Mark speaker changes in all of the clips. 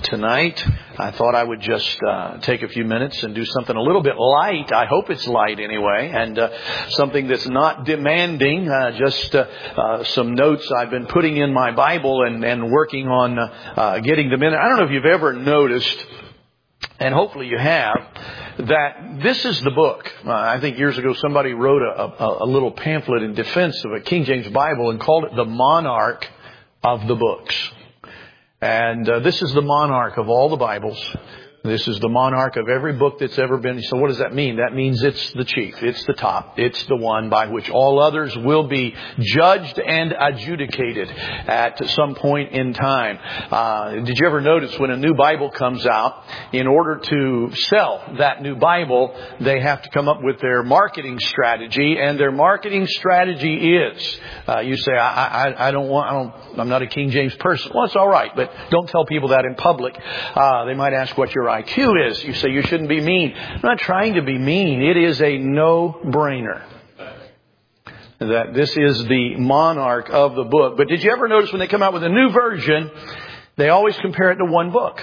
Speaker 1: tonight. I thought I would just take a few minutes and do something a little bit light. I hope it's light anyway, and something that's not demanding. Just some notes I've been putting in my Bible and working on getting them in. I don't know if you've ever noticed, and hopefully you have, that this is the book. I think years ago somebody wrote a little pamphlet in defense of a King James Bible and called it the monarch of the books. And this is the monarch of all the Bibles. This is the monarch of every book that's ever been. So what does that mean? That means it's the chief. It's the top. It's the one by which all others will be judged and adjudicated at some point in time. Did you ever notice when a new Bible comes out, in order to sell that new Bible, they have to come up with their marketing strategy, and their marketing strategy is, you say, I'm not a King James person. Well, it's all right, but don't tell people that in public. They might ask what your IQ is. You say you shouldn't be mean. I'm not trying to be mean. It is a no-brainer that this is the monarch of the book. But did you ever notice when they come out with a new version, they always compare it to one book?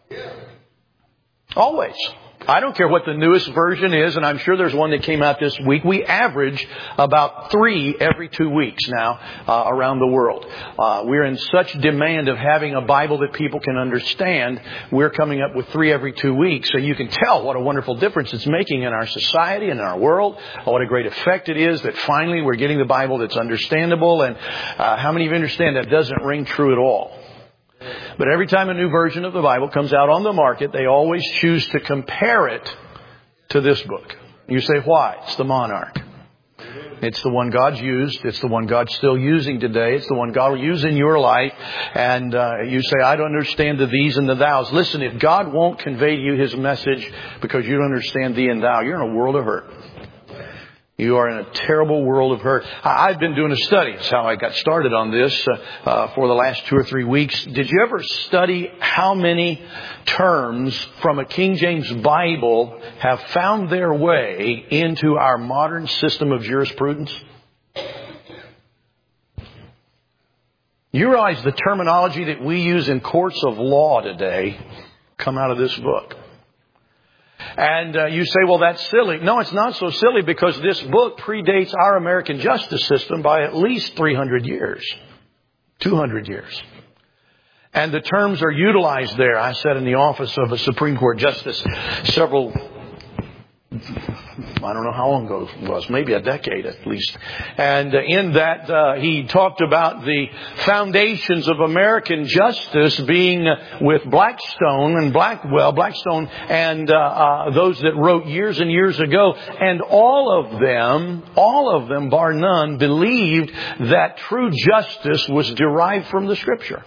Speaker 1: Always. I don't care what the newest version is, and I'm sure there's one that came out this week. We average about 3 every 2 weeks now around the world. We're in such demand of having a Bible that people can understand. We're coming up with 3 every 2 weeks. So you can tell what a wonderful difference it's making in our society and in our world. What a great effect it is that finally we're getting the Bible that's understandable. And how many of you understand that doesn't ring true at all? But every time a new version of the Bible comes out on the market, they always choose to compare it to this book. You say, why? It's the monarch. It's the one God's used. It's the one God's still using today. It's the one God will use in your life. And you say, I don't understand the these and the thous. Listen, if God won't convey to you His message because you don't understand thee and thou, you're in a world of hurt. You are in a terrible world of hurt. I've been doing a study. It's how I got started on this for the last 2 or 3 weeks. Did you ever study how many terms from a King James Bible have found their way into our modern system of jurisprudence? You realize the terminology that we use in courts of law today come out of this book. And you say, well, that's silly. No, it's not so silly, because this book predates our American justice system by at least 300 years, 200 years. And the terms are utilized there. I sat in the office of a Supreme Court justice I don't know how long ago it was, maybe a decade at least. And in that, he talked about the foundations of American justice being with Blackstone and Blackstone and those that wrote years and years ago. And all of them, bar none, believed that true justice was derived from the Scripture.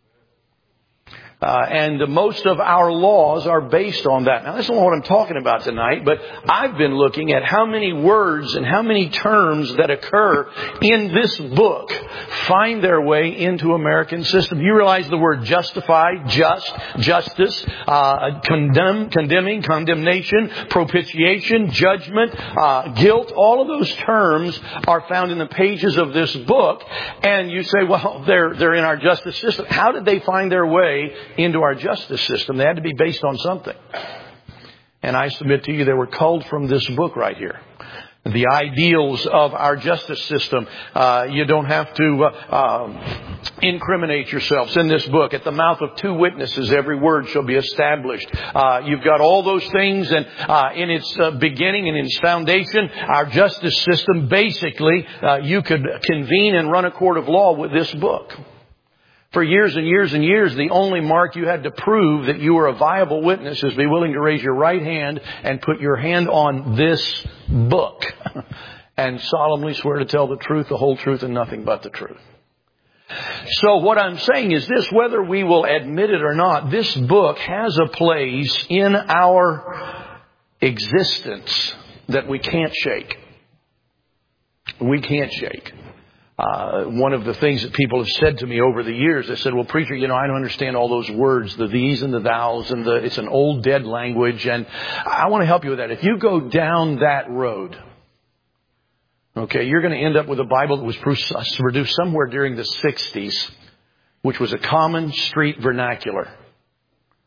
Speaker 1: And most of our laws are based on that. Now, that's not what I'm talking about tonight, but I've been looking at how many words and how many terms that occur in this book find their way into American system. You realize the word justify, justice, condemning, condemnation, propitiation, judgment, guilt. All of those terms are found in the pages of this book. And you say, well, they're in our justice system. How did they find their way into our justice system? They had to be based on something. And I submit to you, they were culled from this book right here. The ideals of our justice system. You don't have to incriminate yourselves in this book. At the mouth of 2 witnesses, every word shall be established. You've got all those things, and in its beginning and in its foundation, our justice system, basically, you could convene and run a court of law with this book. For years and years and years, the only mark you had to prove that you were a viable witness is be willing to raise your right hand and put your hand on this book and solemnly swear to tell the truth, the whole truth, and nothing but the truth. So what I'm saying is this: whether we will admit it or not, this book has a place in our existence that we can't shake. We can't shake. One of the things that people have said to me over the years, they said, well, preacher, I don't understand all those words, the these and the thous, and it's an old dead language, and I want to help you with that. If you go down that road, okay, you're going to end up with a Bible that was produced somewhere during the 60s, which was a common street vernacular.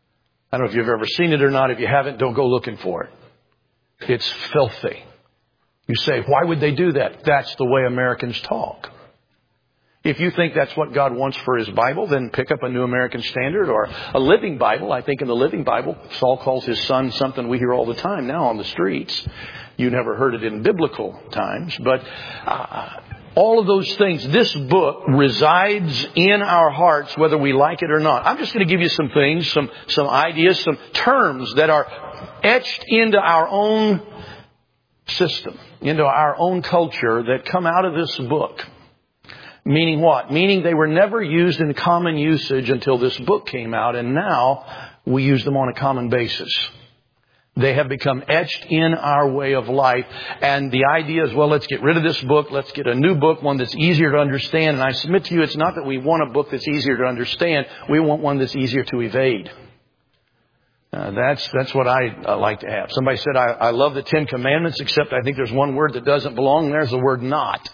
Speaker 1: I don't know if you've ever seen it or not. If you haven't, don't go looking for it. It's filthy. You say, why would they do that? That's the way Americans talk. If you think that's what God wants for His Bible, then pick up a New American Standard or a Living Bible. I think in the Living Bible, Saul calls his son something we hear all the time now on the streets. You never heard it in biblical times. But all of those things, this book resides in our hearts whether we like it or not. I'm just going to give you some things, some ideas, some terms that are etched into our own system, into our own culture that come out of this book. Meaning what? Meaning they were never used in common usage until this book came out, and now we use them on a common basis. They have become etched in our way of life. And the idea is, well, let's get rid of this book. Let's get a new book, one that's easier to understand. And I submit to you, it's not that we want a book that's easier to understand. We want one that's easier to evade. That's what I like to have. Somebody said, I love the 10 Commandments, except I think there's one word that doesn't belong. There's the word not.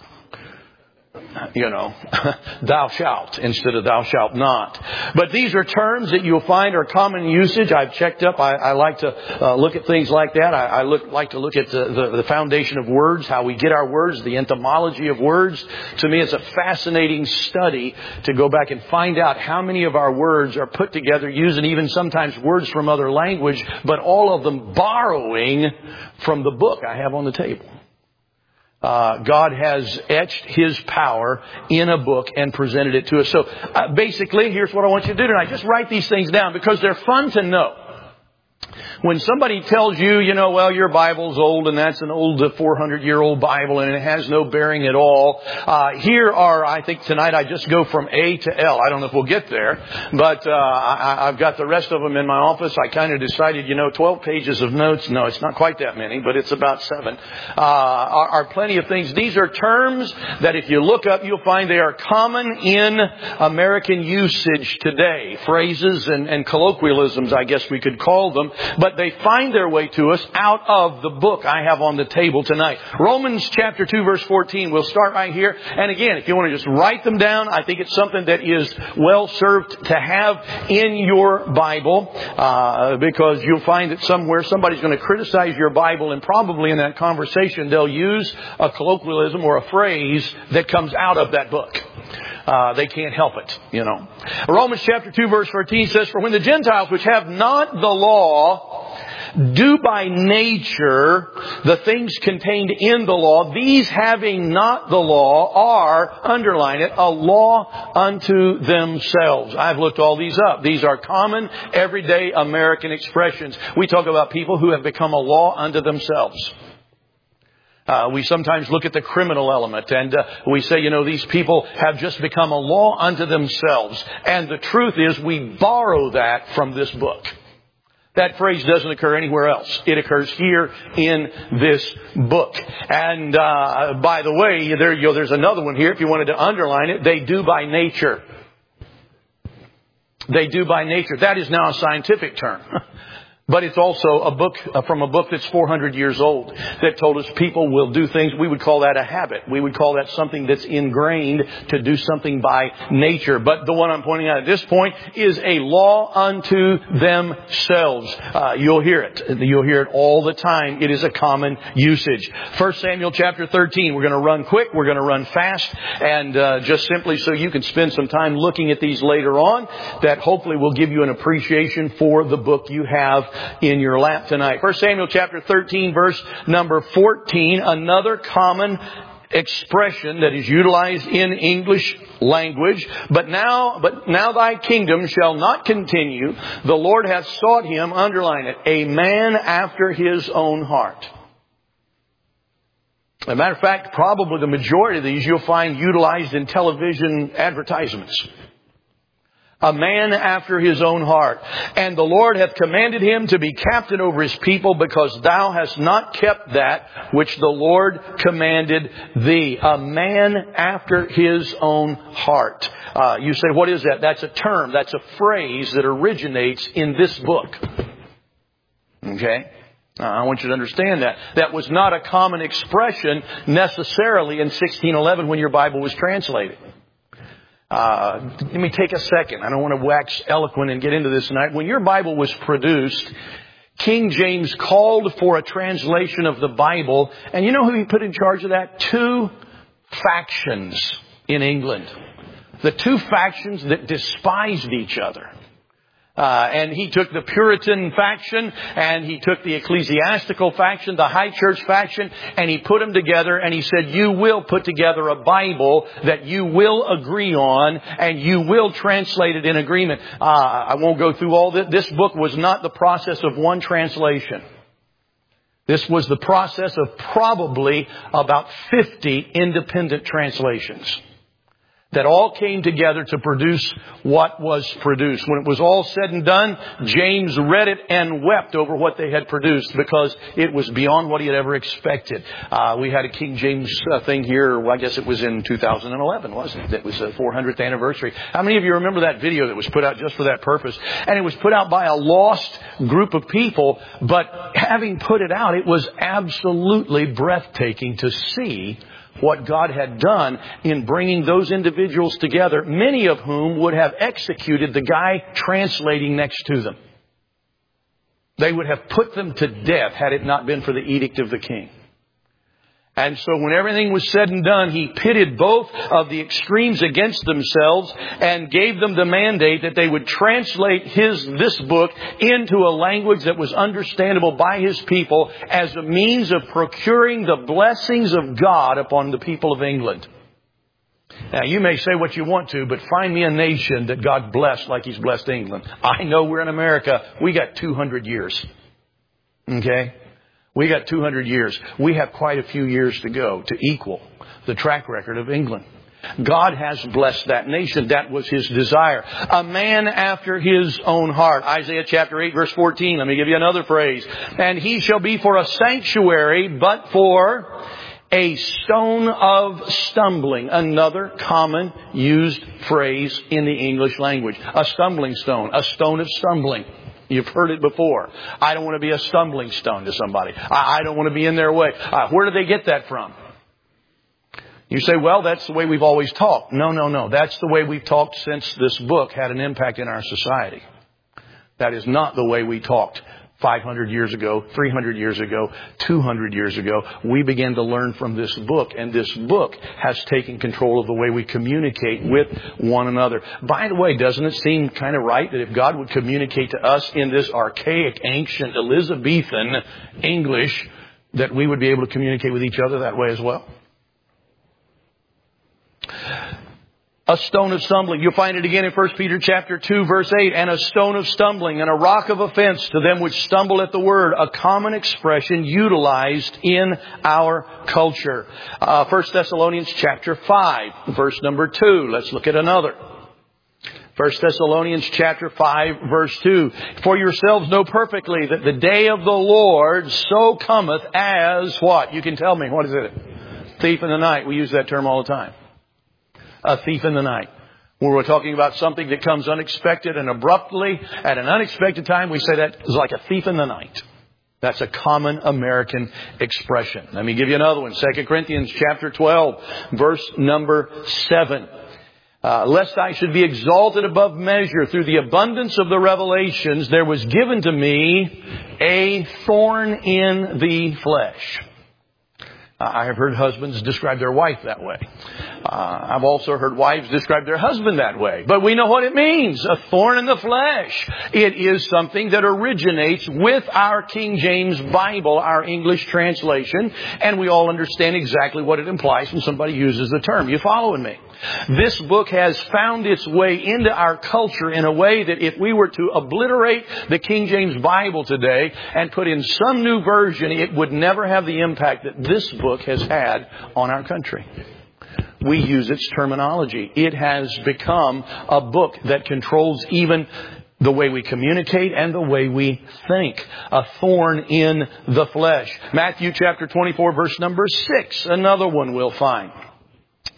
Speaker 1: You know, thou shalt instead of thou shalt not. But these are terms that you'll find are common usage. I've checked up. I like to look at things like that. I like to look at the foundation of words, how we get our words, the etymology of words. To me, it's a fascinating study to go back and find out how many of our words are put together using even sometimes words from other language, but all of them borrowing from the book I have on the table. God has etched His power in a book and presented it to us. So basically, here's what I want you to do tonight. Just write these things down because they're fun to know. When somebody tells you, well, your Bible's old and that's an old 400-year-old Bible and it has no bearing at all. Here are, I think tonight I just go from A to L. I don't know if we'll get there, but I've got the rest of them in my office. I kind of decided, 12 pages of notes. No, it's not quite that many, but it's about 7. Are plenty of things. These are terms that if you look up, you'll find they are common in American usage today. Phrases and colloquialisms, I guess we could call them. But they find their way to us out of the book I have on the table tonight. Romans chapter 2 verse 14. We'll start right here. And again, if you want to just write them down, I think it's something that is well served to have in your Bible. Because you'll find that somewhere somebody's going to criticize your Bible, and probably in that conversation they'll use a colloquialism or a phrase that comes out of that book. They can't help it, Romans chapter 2 verse 14 says, for when the Gentiles which have not the law do by nature the things contained in the law, these having not the law are, underline it, a law unto themselves. I've looked all these up. These are common, everyday American expressions. We talk about people who have become a law unto themselves. We sometimes look at the criminal element and we say, these people have just become a law unto themselves. And the truth is we borrow that from this book. That phrase doesn't occur anywhere else. It occurs here in this book. And by the way, there's another one here if you wanted to underline it. They do by nature. They do by nature. That is now a scientific term. But it's also a book from a book that's 400 years old that told us people will do things. We would call that a habit. We would call that something that's ingrained to do something by nature. But the one I'm pointing out at this point is a law unto themselves. You'll hear it. You'll hear it all the time. It is a common usage. 1 Samuel chapter 13. We're going to run quick. We're going to run fast. And just simply so you can spend some time looking at these later on, that hopefully will give you an appreciation for the book you have in your lap tonight. 1 Samuel chapter 13 verse number 14, another common expression that is utilized in English language. But now thy kingdom shall not continue. The Lord hath sought him, underline it, a man after his own heart. As a matter of fact, probably the majority of these you'll find utilized in television advertisements. A man after his own heart. And the Lord hath commanded him to be captain over his people, because thou hast not kept that which the Lord commanded thee. A man after his own heart. You say, what is that? That's a term. That's a phrase that originates in this book. Okay? I want you to understand that. That was not a common expression necessarily in 1611 when your Bible was translated. Let me take a second. I don't want to wax eloquent and get into this tonight. When your Bible was produced, King James called for a translation of the Bible. And you know who he put in charge of that? 2 factions in England. The 2 factions that despised each other. And he took the Puritan faction and he took the ecclesiastical faction, the high church faction, and he put them together and he said, you will put together a Bible that you will agree on and you will translate it in agreement. I won't go through all this. This book was not the process of one translation. This was the process of probably about 50 independent translations that all came together to produce what was produced. When it was all said and done, James read it and wept over what they had produced because it was beyond what he had ever expected. We had a King James thing here, well, I guess it was in 2011, wasn't it? It was the 400th anniversary. How many of you remember that video that was put out just for that purpose? And it was put out by a lost group of people, but having put it out, it was absolutely breathtaking to see what God had done in bringing those individuals together, many of whom would have executed the guy translating next to them. They would have put them to death had it not been for the edict of the king. And so when everything was said and done, he pitted both of the extremes against themselves and gave them the mandate that they would translate this book into a language that was understandable by his people as a means of procuring the blessings of God upon the people of England. Now, you may say what you want to, but find me a nation that God blessed like he's blessed England. I know we're in America. We got 200 years. Okay? We got 200 years. We have quite a few years to go to equal the track record of England. God has blessed that nation. That was his desire. A man after his own heart. Isaiah chapter 8 verse 14. Let me give you another phrase. And he shall be for a sanctuary, but for a stone of stumbling. Another common used phrase in the English language. A stumbling stone. A stone of stumbling. You've heard it before. I don't want to be a stumbling stone to somebody. I don't want to be in their way. Where do they get that from? You say, well, that's the way we've always talked. No. That's the way we've talked since this book had an impact in our society. That is not the way we talked 500 years ago, 300 years ago, 200 years ago. We began to learn from this book, and this book has taken control of the way we communicate with one another. By the way, doesn't it seem kind of right that if God would communicate to us in this archaic, ancient, Elizabethan English, that we would be able to communicate with each other that way as well? A stone of stumbling. You'll find it again in 1 Peter chapter 2 verse 8. And a stone of stumbling and a rock of offense to them which stumble at the word. A common expression utilized in our culture. 1 Thessalonians chapter 5 verse number 2. Let's look at another. 1 Thessalonians chapter 5 verse 2. For yourselves know perfectly that the day of the Lord so cometh as what? You can tell me. What is it? Thief in the night. We use that term all the time. A thief in the night. When we're talking about something that comes unexpected and abruptly at an unexpected time, we say that is like a thief in the night. That's a common American expression. Let me give you another one. 2 Corinthians chapter 12, verse number 7. Lest I should be exalted above measure through the abundance of the revelations, there was given to me a thorn in the flesh. I have heard husbands describe their wife that way. I've also heard wives describe their husband that way. But we know what it means. A thorn in the flesh. It is something that originates with our King James Bible, our English translation. And we all understand exactly what it implies when somebody uses the term. You following me? This book has found its way into our culture in a way that if we were to obliterate the King James Bible today and put in some new version, it would never have the impact that this book has had on our country. We use its terminology. It has become a book that controls even the way we communicate and the way we think. A thorn in the flesh. Matthew chapter 24 verse number 6. Another one we'll find.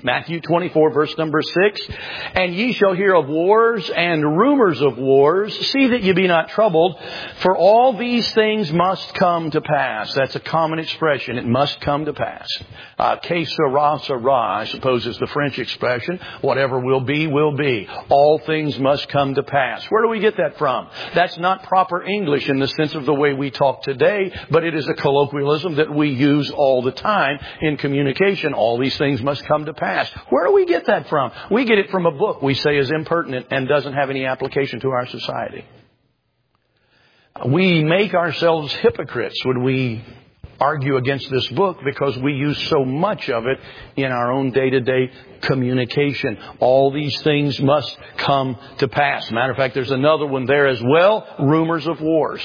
Speaker 1: Matthew 24, verse number 6. And ye shall hear of wars and rumors of wars. See that ye be not troubled, for all these things must come to pass. That's a common expression. It must come to pass. Que sera, sera, I suppose is the French expression. Whatever will be, will be. All things must come to pass. Where do we get that from? That's not proper English in the sense of the way we talk today, but it is a colloquialism that we use all the time in communication. All these things must come to pass. Where do we get that from? We get it from a book we say is impertinent and doesn't have any application to our society. We make ourselves hypocrites when we argue against this book because we use so much of it in our own day-to-day communication. All these things must come to pass. Matter of fact, there's another one there as well. Rumors of wars.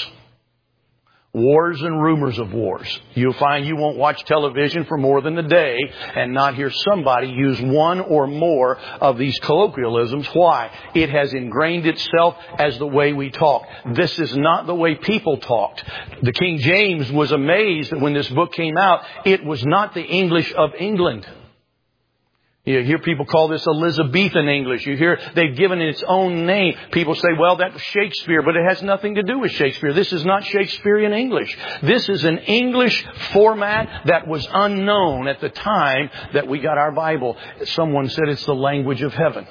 Speaker 1: Wars and rumors of wars. You'll find you won't watch television for more than a day and not hear somebody use one or more of these colloquialisms. Why? It has ingrained itself as the way we talk. This is not the way people talked. The King James was amazed that when this book came out, it was not the English of England. You hear people call this Elizabethan English. You hear they've given it its own name. People say, well, that's Shakespeare, but it has nothing to do with Shakespeare. This is not Shakespearean English. This is an English format that was unknown at the time that we got our Bible. Someone said it's the language of heaven.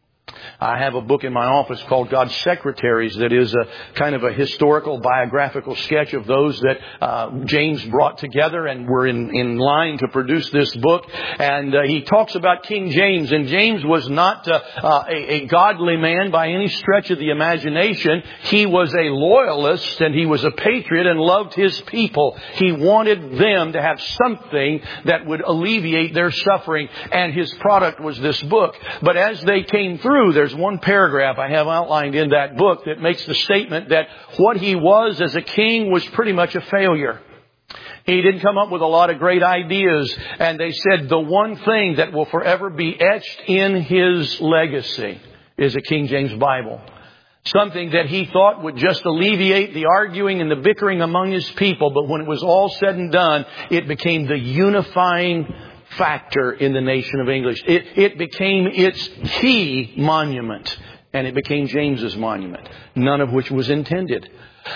Speaker 1: I have a book in my office called God's Secretaries that is a kind of a historical biographical sketch of those that James brought together and were in line to produce this book. And he talks about King James. And James was not a godly man by any stretch of the imagination. He was a loyalist and he was a patriot and loved his people. He wanted them to have something that would alleviate their suffering. And his product was this book. But as they came through, there's one paragraph I have outlined in that book that makes the statement that what he was as a king was pretty much a failure. He didn't come up with a lot of great ideas. And they said the one thing that will forever be etched in his legacy is a King James Bible. Something that he thought would just alleviate the arguing and the bickering among his people. But when it was all said and done, it became the unifying factor in the nation of English. It became its key monument, and it became James's monument, none of which was intended.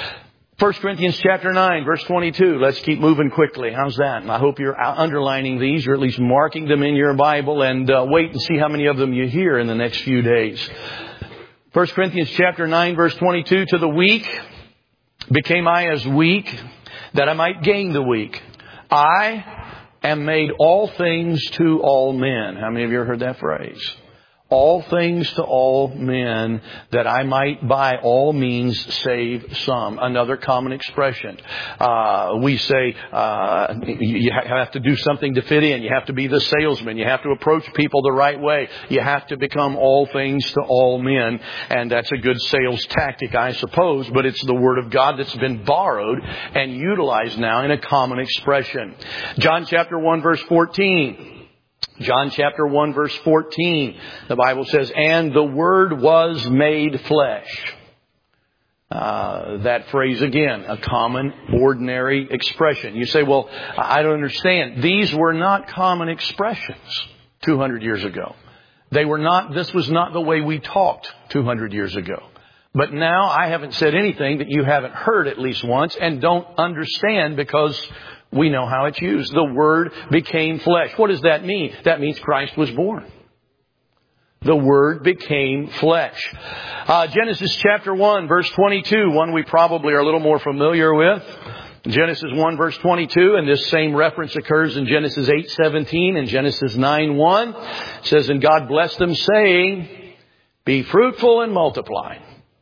Speaker 1: 1 Corinthians chapter 9, verse 22. Let's keep moving quickly. How's that? And I hope you're underlining these, or at least marking them in your Bible, and wait and see how many of them you hear in the next few days. 1 Corinthians chapter 9, verse 22. To the weak became I as weak, that I might gain the weak. I am made all things to all men. How many of you ever heard that phrase? All things to all men, that I might by all means save some. Another common expression. We say you have to do something to fit in. You have to be the salesman. You have to approach people the right way. You have to become all things to all men. And that's a good sales tactic, I suppose. But it's the Word of God that's been borrowed and utilized now in a common expression. John chapter 1, verse 14. John chapter 1, verse 14, the Bible says, and the Word was made flesh. That phrase again, a common, ordinary expression. You say, well, I don't understand. These were not common expressions 200 years ago. This was not the way we talked 200 years ago. But now I haven't said anything that you haven't heard at least once and don't understand because we know how it's used. The Word became flesh. What does that mean? That means Christ was born. The Word became flesh. Genesis chapter 1, verse 22, one we probably are a little more familiar with. Genesis 1, verse 22, and this same reference occurs in Genesis 8:17 and Genesis 9:1. It says, and God blessed them, saying, be fruitful and multiply.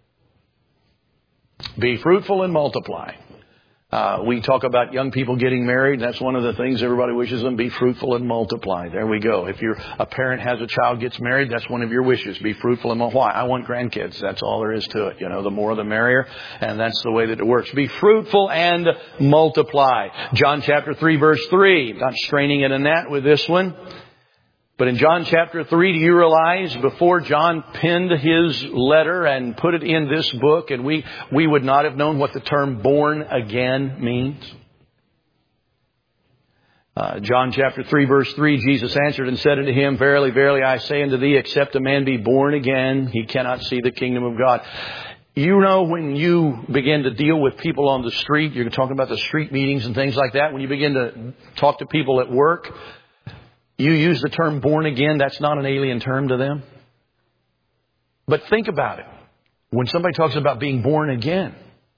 Speaker 1: Be fruitful and multiply. We talk about young people getting married. That's one of the things everybody wishes them. Be fruitful and multiply. There we go. If a parent has a child gets married, that's one of your wishes. Be fruitful and multiply. I want grandkids. That's all there is to it. You know, the more the merrier. And that's the way that it works. Be fruitful and multiply. John chapter 3, verse 3. Not straining at a gnat with this one. But in John chapter 3, do you realize before John penned his letter and put it in this book, and we would not have known what the term born again means? John chapter 3 verse 3, Jesus answered and said unto him, Verily, verily, I say unto thee, except a man be born again, he cannot see the kingdom of God. You know, when you begin to deal with people on the street, you're talking about the street meetings and things like that. When you begin to talk to people at work, you use the term born again. That's not an alien term to them. But think about it. When somebody talks about being born again,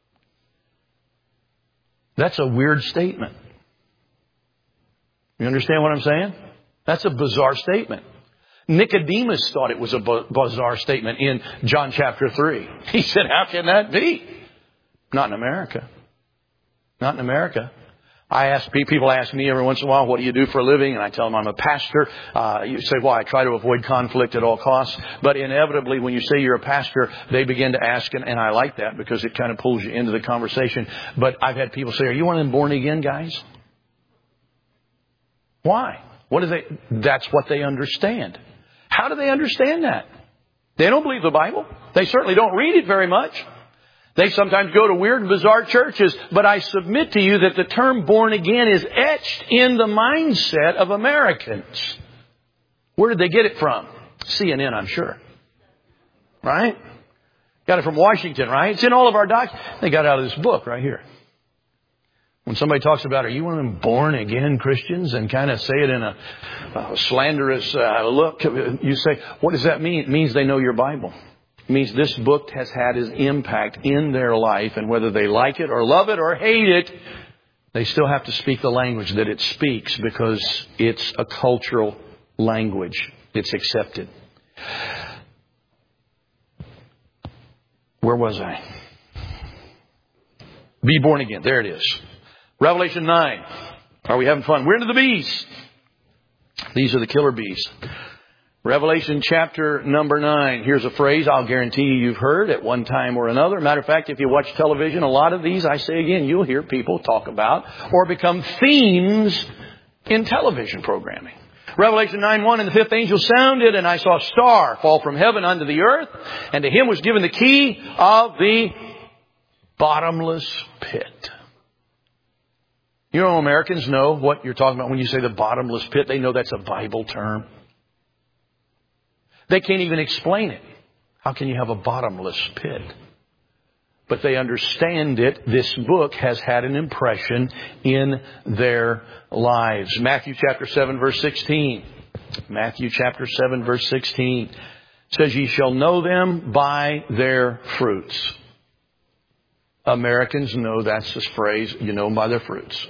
Speaker 1: that's a weird statement. You understand what I'm saying? That's a bizarre statement. Nicodemus thought it was a bizarre statement in John chapter 3. He said, how can that be? Not in America. Not in America. People ask me every once in a while, what do you do for a living? And I tell them I'm a pastor. You say, well, I try to avoid conflict at all costs. But inevitably, when you say you're a pastor, they begin to ask, and I like that because it kind of pulls you into the conversation. But I've had people say, are you one of them born again guys? Why? That's what they understand. How do they understand that? They don't believe the Bible. They certainly don't read it very much. They sometimes go to weird and bizarre churches. But I submit to you that the term born again is etched in the mindset of Americans. Where did they get it from? CNN, I'm sure. Right? Got it from Washington, right? It's in all of our documents. They got it out of this book right here. When somebody talks about, are you one of them born again Christians, and kind of say it in a slanderous look, you say, what does that mean? It means they know your Bible. It means this book has had its impact in their life, and whether they like it or love it or hate it, they still have to speak the language that it speaks because it's a cultural language. It's accepted. Where was I? Be born again. There it is. Revelation 9. Are we having fun? We're into the bees. These are the killer bees. Revelation chapter number 9. Here's a phrase I'll guarantee you've heard at one time or another. Matter of fact, if you watch television, a lot of these, I say again, you'll hear people talk about or become themes in television programming. Revelation 9:1, and the fifth angel sounded, and I saw a star fall from heaven unto the earth, and to him was given the key of the bottomless pit. You know, Americans know what you're talking about when you say the bottomless pit. They know that's a Bible term. They can't even explain it. How can you have a bottomless pit? But they understand it. This book has had an impression in their lives. Matthew chapter 7 verse 16. Matthew chapter 7 verse 16 says, ye shall know them by their fruits. Americans know that's this phrase, you know them by their fruits.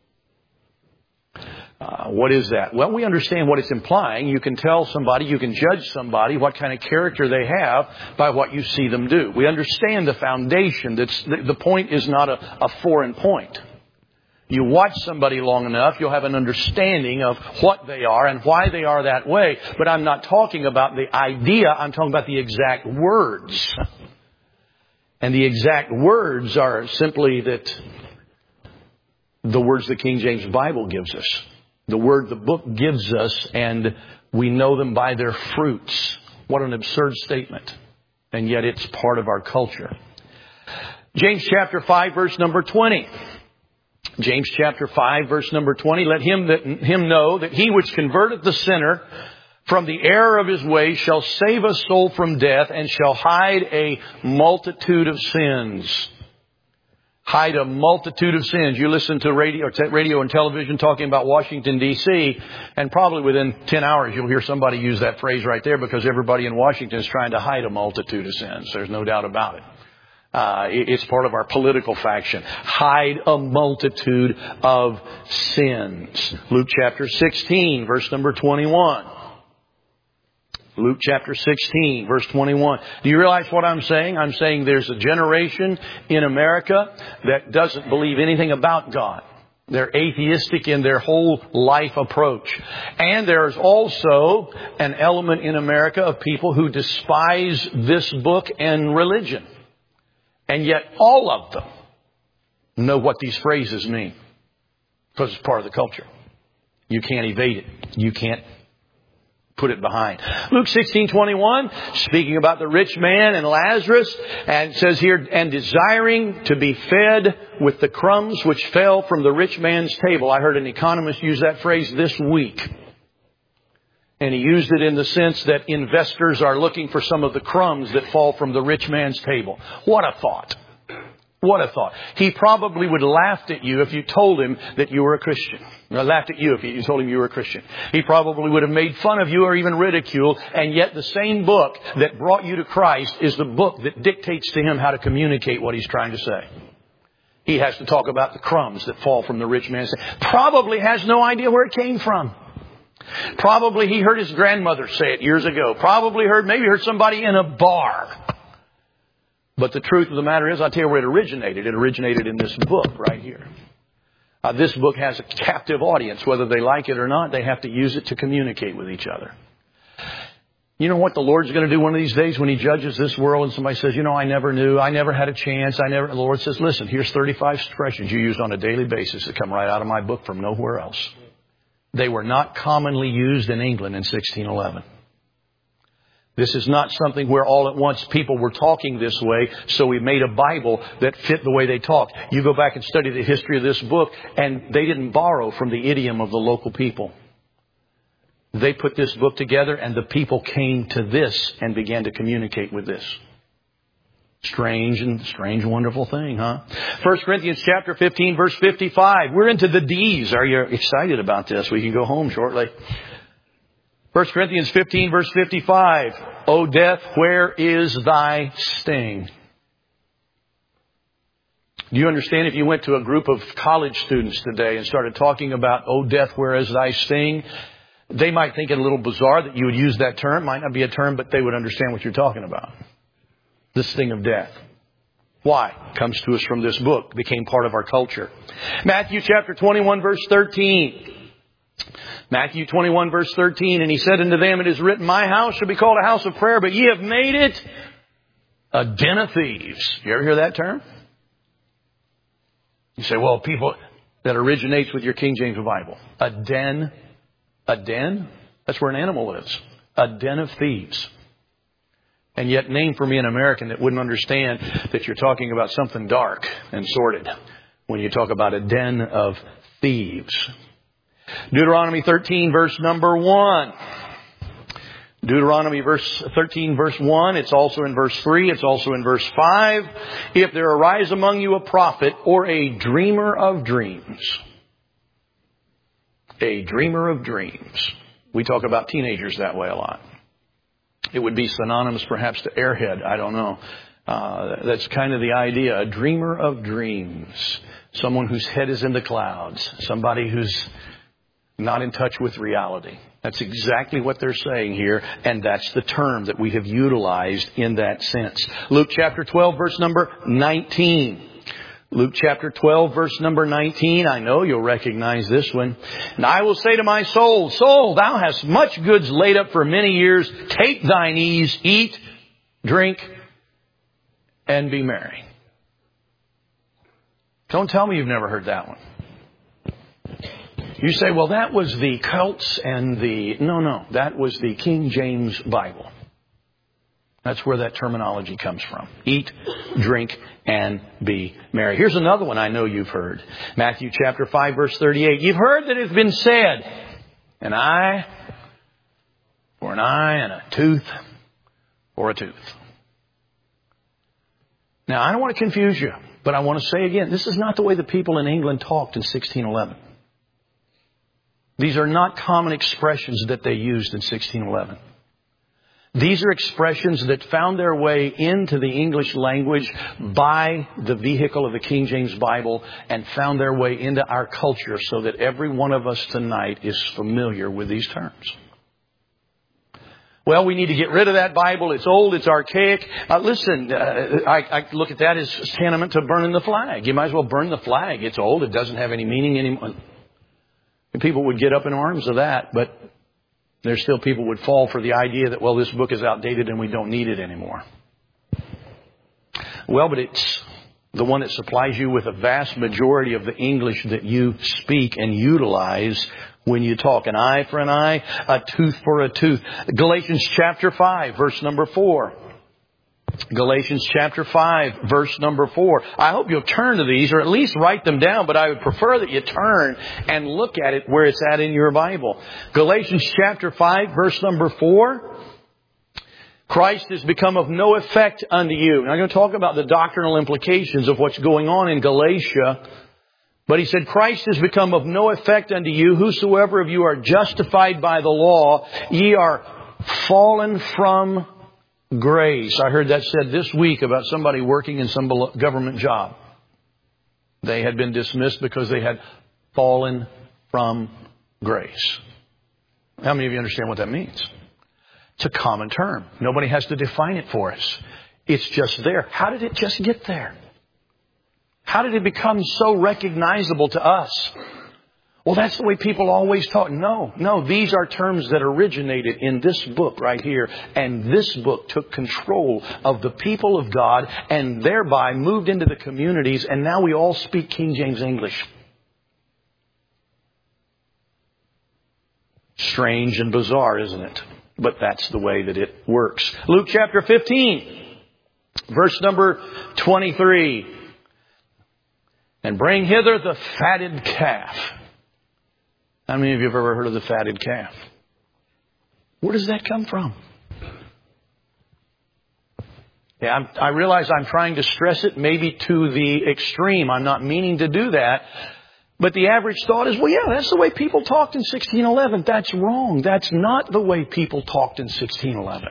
Speaker 1: What is that? Well, we understand what it's implying. You can tell somebody, you can judge somebody what kind of character they have by what you see them do. We understand the foundation. The point is not a foreign point. You watch somebody long enough, you'll have an understanding of what they are and why they are that way. But I'm not talking about the idea. I'm talking about the exact words. And the exact words are simply that the words the King James Bible gives us. The word the book gives us, and we know them by their fruits. What an absurd statement. And yet it's part of our culture. James chapter 5 verse number 20. James chapter 5 verse number 20. Let him know that he which converteth the sinner from the error of his ways shall save a soul from death and shall hide a multitude of sins. Hide a multitude of sins. You listen to radio and television talking about Washington, D.C., and probably within 10 hours you'll hear somebody use that phrase right there because everybody in Washington is trying to hide a multitude of sins. There's no doubt about it. It's part of our political faction. Hide a multitude of sins. Luke chapter 16, verse number 21. Luke chapter 16, verse 21. Do you realize what I'm saying? I'm saying there's a generation in America that doesn't believe anything about God. They're atheistic in their whole life approach. And there's also an element in America of people who despise this book and religion. And yet all of them know what these phrases mean. Because it's part of the culture. You can't evade it. You can't Put it behind. Luke 16:21, speaking about the rich man and Lazarus, and it says here, and desiring to be fed with the crumbs which fell from the rich man's table. I heard an economist use that phrase this week. And he used it in the sense that investors are looking for some of the crumbs that fall from the rich man's table. What a thought. What a thought. He probably would have laughed at you if you told him that you were a Christian. Or laughed at you if you told him you were a Christian. He probably would have made fun of you or even ridiculed. And yet the same book that brought you to Christ is the book that dictates to him how to communicate what he's trying to say. He has to talk about the crumbs that fall from the rich man's table. Probably has no idea where it came from. Probably he heard his grandmother say it years ago. Maybe heard somebody in a bar. But the truth of the matter is, I'll tell you where it originated. It originated in this book right here. This book has a captive audience. Whether they like it or not, they have to use it to communicate with each other. You know what the Lord's going to do one of these days when He judges this world and somebody says, I never knew, I never had a chance, The Lord says, listen, here's 35 expressions you used on a daily basis that come right out of my book from nowhere else. They were not commonly used in England in 1611. This is not something where all at once people were talking this way, so we made a Bible that fit the way they talked. You go back and study the history of this book, and they didn't borrow from the idiom of the local people. They put this book together, and the people came to this and began to communicate with this. Strange, wonderful thing, huh? 1 Corinthians chapter 15, verse 55. We're into the D's. Are you excited about this? We can go home shortly. 1 Corinthians 15, verse 55. O death, where is thy sting? Do you understand if you went to a group of college students today and started talking about, O death, where is thy sting? They might think it a little bizarre that you would use that term. Might not be a term, but they would understand what you're talking about. The sting of death. Why? It comes to us from this book. It became part of our culture. Matthew chapter 21, verse 13. Matthew 21, verse 13, and He said unto them, it is written, my house shall be called a house of prayer, but ye have made it a den of thieves. You ever hear that term? You say, well, people, that originates with your King James Bible. A den? A den? That's where an animal lives. A den of thieves. And yet name for me an American that wouldn't understand that you're talking about something dark and sordid when you talk about a den of thieves. Deuteronomy 13, verse number 1. Deuteronomy 13, verse 1. It's also in verse 3. It's also in verse 5. If there arise among you a prophet or a dreamer of dreams. A dreamer of dreams. We talk about teenagers that way a lot. It would be synonymous perhaps to airhead. I don't know. That's kind of the idea. A dreamer of dreams. Someone whose head is in the clouds. Somebody who's not in touch with reality. That's exactly what they're saying here, and that's the term that we have utilized in that sense. Luke chapter 12, verse number 19. Luke chapter 12, verse number 19. I know you'll recognize this one. And I will say to my soul, soul, thou hast much goods laid up for many years. Take thine ease, eat, drink, and be merry. Don't tell me you've never heard that one. You say, well, that was the cults and the... No, that was the King James Bible. That's where that terminology comes from. Eat, drink, and be merry. Here's another one I know you've heard. Matthew chapter 5, verse 38. You've heard that it has been said, an eye for an eye and a tooth for a tooth. Now, I don't want to confuse you, but I want to say again, this is not the way the people in England talked in 1611. These are not common expressions that they used in 1611. These are expressions that found their way into the English language by the vehicle of the King James Bible and found their way into our culture so that every one of us tonight is familiar with these terms. Well, we need to get rid of that Bible. It's old. It's archaic. Listen, I look at that as tantamount to burning the flag. You might as well burn the flag. It's old. It doesn't have any meaning anymore. And people would get up in arms of that, but there's still people would fall for the idea that, well, this book is outdated and we don't need it anymore. Well, but it's the one that supplies you with a vast majority of the English that you speak and utilize when you talk. An eye for an eye, a tooth for a tooth. Galatians chapter 5, verse number 4. Galatians chapter 5, verse number 4. I hope you'll turn to these or at least write them down, but I would prefer that you turn and look at it where it's at in your Bible. Galatians chapter 5, verse number 4. Christ has become of no effect unto you. Now I'm going to talk about the doctrinal implications of what's going on in Galatia. But he said, Christ has become of no effect unto you. Whosoever of you are justified by the law, ye are fallen from grace. I heard that said this week about somebody working in some government job. They had been dismissed because they had fallen from grace. How many of you understand what that means? It's a common term. Nobody has to define it for us. It's just there. How did it just get there? How did it become so recognizable to us? Well, that's the way people always talk. No, these are terms that originated in this book right here. And this book took control of the people of God and thereby moved into the communities. And now we all speak King James English. Strange and bizarre, isn't it? But that's the way that it works. Luke chapter 15, verse number 23. And bring hither the fatted calf. How many of you have ever heard of the fatted calf? Where does that come from? Yeah, I realize I'm trying to stress it maybe to the extreme. I'm not meaning to do that. But the average thought is, well, yeah, that's the way people talked in 1611. That's wrong. That's not the way people talked in 1611.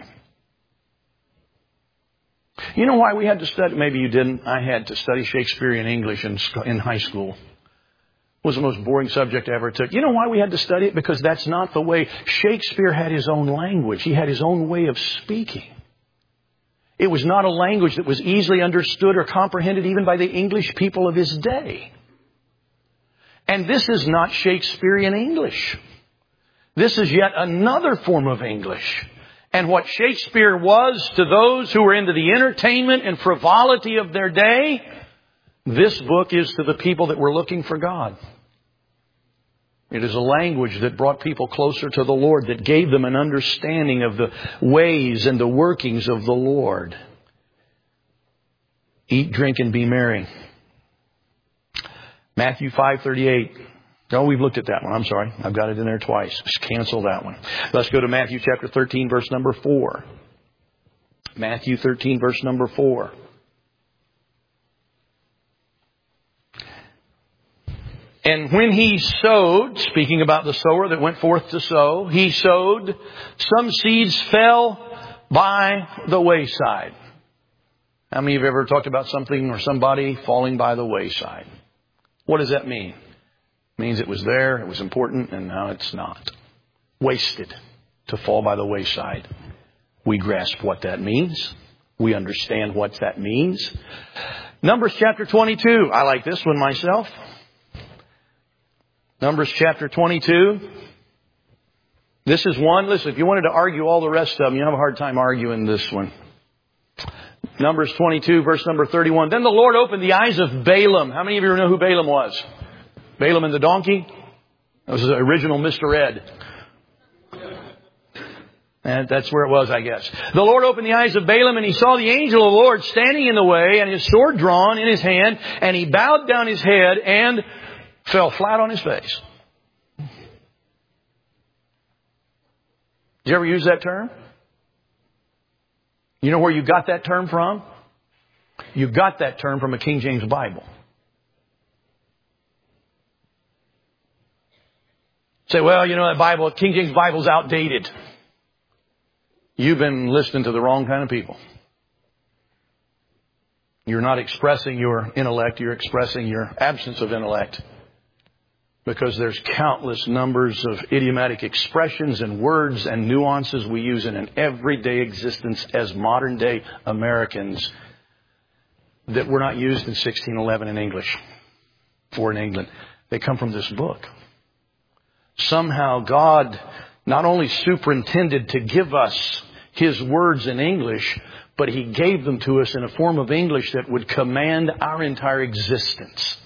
Speaker 1: You know why we had to study? Maybe you didn't. I had to study Shakespearean English in high school. It was the most boring subject I ever took. You know why we had to study it? Because that's not the way. Shakespeare had his own language. He had his own way of speaking. It was not a language that was easily understood or comprehended even by the English people of his day. And this is not Shakespearean English. This is yet another form of English. And what Shakespeare was to those who were into the entertainment and frivolity of their day, this book is to the people that were looking for God. It is a language that brought people closer to the Lord, that gave them an understanding of the ways and the workings of the Lord. Eat, drink, and be merry. Matthew 5:38. Oh, we've looked at that one. I'm sorry. I've got it in there twice. Just cancel that one. Let's go to Matthew chapter 13, verse number 4. Matthew 13, verse number 4. And when he sowed, speaking about the sower that went forth to sow, he sowed, some seeds fell by the wayside. How many of you have ever talked about something or somebody falling by the wayside? What does that mean? It means it was there, it was important, and now it's not. Wasted, to fall by the wayside. We grasp what that means. We understand what that means. Numbers chapter 22. I like this one myself. Numbers chapter 22. This is one. Listen, if you wanted to argue all the rest of them, you have a hard time arguing this one. Numbers 22, verse number 31. Then the Lord opened the eyes of Balaam. How many of you know who Balaam was? Balaam and the donkey? That was the original Mr. Ed. And that's where it was, I guess. The Lord opened the eyes of Balaam, and he saw the angel of the Lord standing in the way, and his sword drawn in his hand, and he bowed down his head and fell flat on his face. Did you ever use that term? You know where you got that term from? You got that term from a King James Bible. Say, well, you know, that Bible, King James Bible is outdated. You've been listening to the wrong kind of people. You're not expressing your intellect. You're expressing your absence of intellect. Because there's countless numbers of idiomatic expressions and words and nuances we use in an everyday existence as modern day Americans that were not used in 1611 in English or in England. They come from this book. Somehow God not only superintended to give us His words in English, but He gave them to us in a form of English that would command our entire existence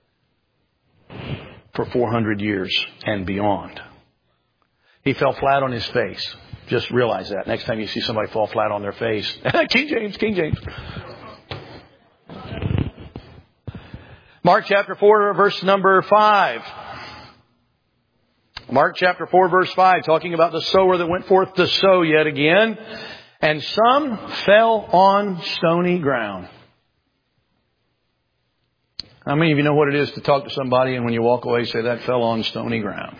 Speaker 1: for 400 years and beyond. He fell flat on His face. Just realize that. Next time you see somebody fall flat on their face, King James, King James. Mark chapter 4, verse number 5. Mark chapter 4, verse 5, talking about the sower that went forth to sow yet again. And some fell on stony ground. How many of you know what it is to talk to somebody and when you walk away say, that fell on stony ground?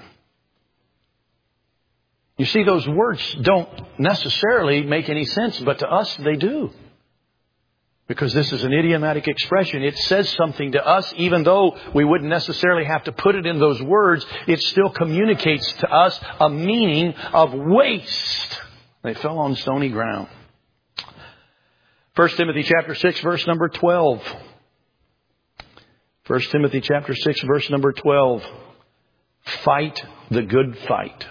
Speaker 1: You see, those words don't necessarily make any sense, but to us they do. Because this is an idiomatic expression. It says something to us, even though we wouldn't necessarily have to put it in those words. It still communicates to us a meaning of waste. They fell on stony ground. 1 Timothy chapter 6, verse number 12. 1 Timothy chapter 6, verse number 12. Fight the good fight.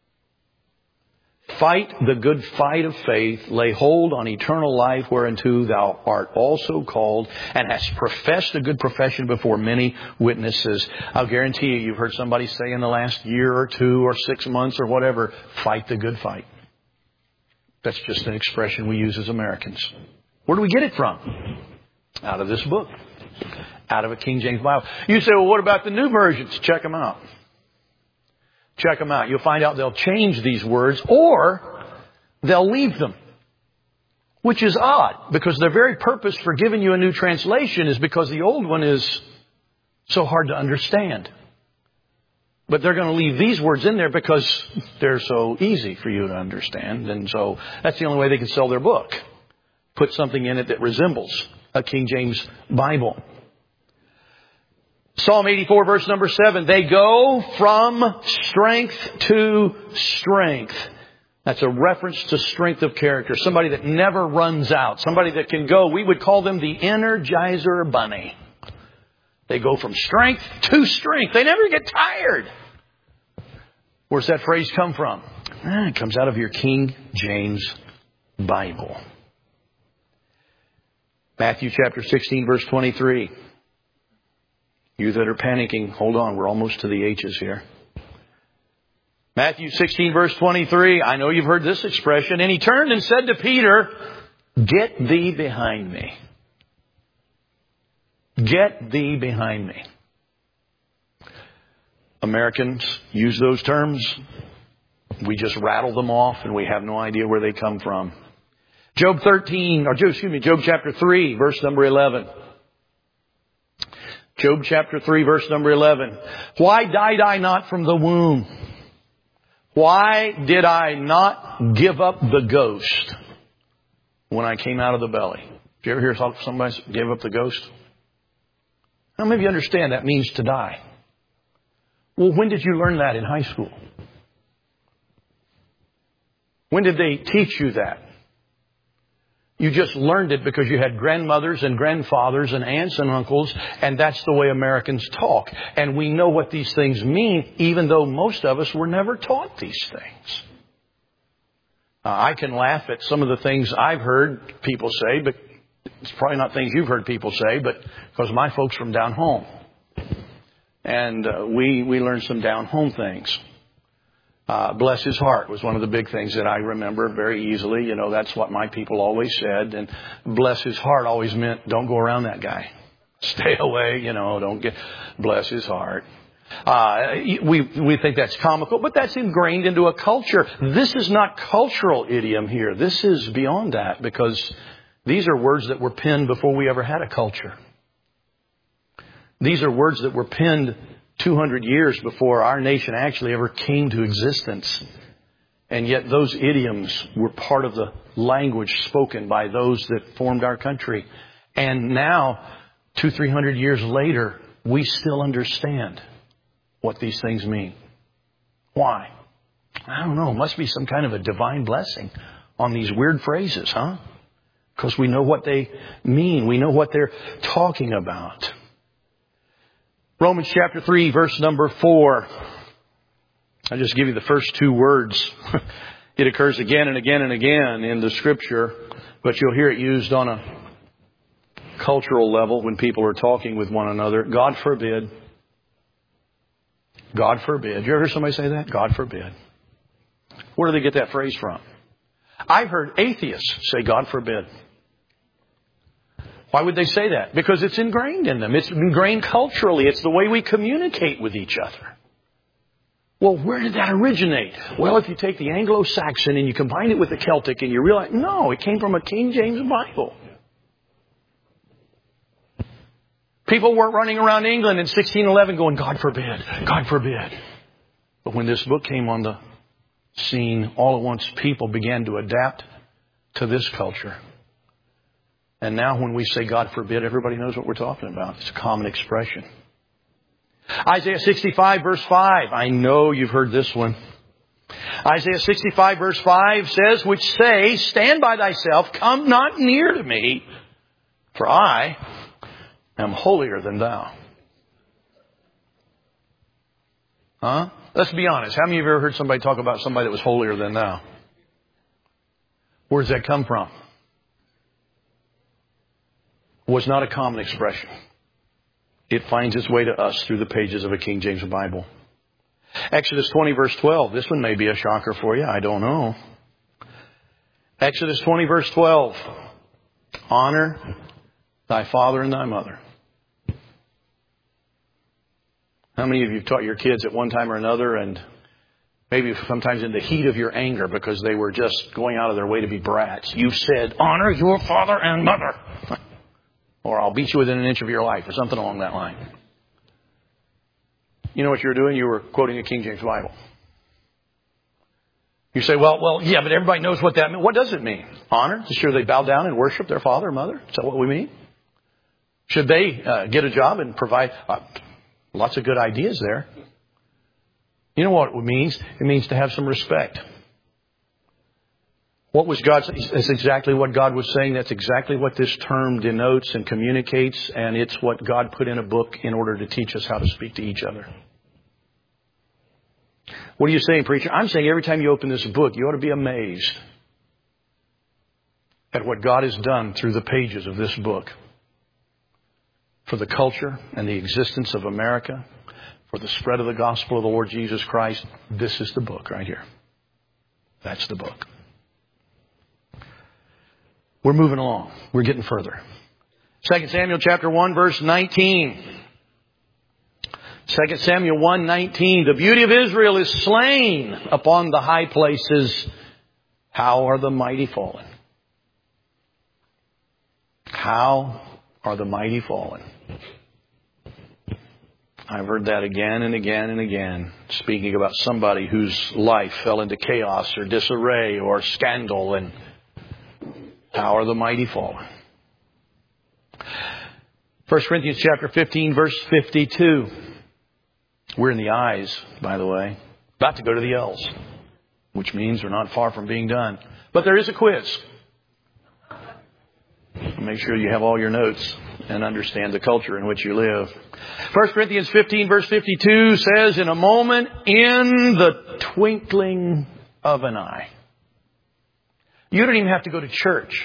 Speaker 1: Fight the good fight of faith. Lay hold on eternal life whereunto thou art also called and hast professed a good profession before many witnesses. I'll guarantee you've heard somebody say in the last year or two or 6 months or whatever, fight the good fight. That's just an expression we use as Americans. Where do we get it from? Out of this book. Out of a King James Bible. You say, well, what about the new versions? Check them out. Check them out. You'll find out they'll change these words or they'll leave them. Which is odd because their very purpose for giving you a new translation is because the old one is so hard to understand. But they're going to leave these words in there because they're so easy for you to understand. And so that's the only way they can sell their book. Put something in it that resembles a King James Bible. Psalm 84, verse number 7. They go from strength to strength. That's a reference to strength of character. Somebody that never runs out. Somebody that can go. We would call them the Energizer Bunny. They go from strength to strength. They never get tired. Where's that phrase come from? It comes out of your King James Bible. Matthew chapter 16, verse 23. You that are panicking, hold on, we're almost to the H's here. Matthew 16, verse 23. I know you've heard this expression. And He turned and said to Peter, get thee behind me. Get thee behind me. Americans use those terms. We just rattle them off and we have no idea where they come from. Job chapter 3, verse number 11. Job chapter 3, verse number 11. Why died I not from the womb? Why did I not give up the ghost when I came out of the belly? Did you ever hear somebody give up the ghost? How many of you understand that means to die? Well, when did you learn that in high school? When did they teach you that? You just learned it because you had grandmothers and grandfathers and aunts and uncles, and that's the way Americans talk. And we know what these things mean, even though most of us were never taught these things. I can laugh at some of the things I've heard people say, but it's probably not things you've heard people say, but because my folks from down home. And we learned some down home things. Bless his heart was one of the big things that I remember very easily. You know, that's what my people always said. And bless his heart always meant don't go around that guy. Stay away, don't get, bless his heart. We think that's comical, but that's ingrained into a culture. This is not cultural idiom here. This is beyond that because these are words that were penned before we ever had a culture. These are words that were penned 200 years before our nation actually ever came to existence. And yet those idioms were part of the language spoken by those that formed our country. And now, 200-300 years later, we still understand what these things mean. Why? I don't know. It must be some kind of a divine blessing on these weird phrases, huh? Because we know what they mean. We know what they're talking about. Romans chapter 3, verse number 4. I'll just give you the first two words. It occurs again and again and again in the Scripture. But you'll hear it used on a cultural level when people are talking with one another. God forbid. God forbid. You ever heard somebody say that? God forbid. Where do they get that phrase from? I've heard atheists say God forbid. Why would they say that? Because it's ingrained in them. It's ingrained culturally. It's the way we communicate with each other. Well, where did that originate? Well, if you take the Anglo-Saxon and you combine it with the Celtic and you realize, no, it came from a King James Bible. People weren't running around England in 1611 going, God forbid, God forbid. But when this book came on the scene, all at once people began to adapt to this culture. And now when we say God forbid, everybody knows what we're talking about. It's a common expression. Isaiah 65 verse 5. I know you've heard this one. Isaiah 65 verse 5 says, which say, stand by thyself, come not near to me, for I am holier than thou. Huh? Let's be honest. How many of you have ever heard somebody talk about somebody that was holier than thou? Where does that come from? Was not a common expression. It finds its way to us through the pages of a King James Bible. Exodus 20 verse 12. This one may be a shocker for you. I don't know. Exodus 20 verse 12. Honor thy father and thy mother. How many of you have taught your kids at one time or another, and maybe sometimes in the heat of your anger because they were just going out of their way to be brats, you said, honor your father and mother. Or I'll beat you within an inch of your life, or something along that line. You know what you were doing? You were quoting a King James Bible. You say, well, yeah, but everybody knows what that means. What does it mean? Honor? To sure they bow down and worship their father or mother? Is that what we mean? Should they get a job and provide... lots of good ideas there. You know what it means? It means to have some respect. What was God? That's exactly what God was saying. That's exactly what this term denotes and communicates. And it's what God put in a book in order to teach us how to speak to each other. What are you saying, preacher? I'm saying every time you open this book, you ought to be amazed at what God has done through the pages of this book. For the culture and the existence of America, for the spread of the gospel of the Lord Jesus Christ, this is the book right here. That's the book. We're moving along. We're getting further. 2 Samuel chapter 1 verse 19. 2 Samuel 1:19. The beauty of Israel is slain upon the high places. How are the mighty fallen? How are the mighty fallen? I've heard that again and again and again, speaking about somebody whose life fell into chaos or disarray or scandal. And how are the mighty fallen? 1 Corinthians chapter 15 verse 52. We're in the I's, by the way. About to go to the L's, which means we're not far from being done. But there is a quiz. Make sure you have all your notes and understand the culture in which you live. 1 Corinthians 15 verse 52 says, in a moment, in the twinkling of an eye. You don't even have to go to church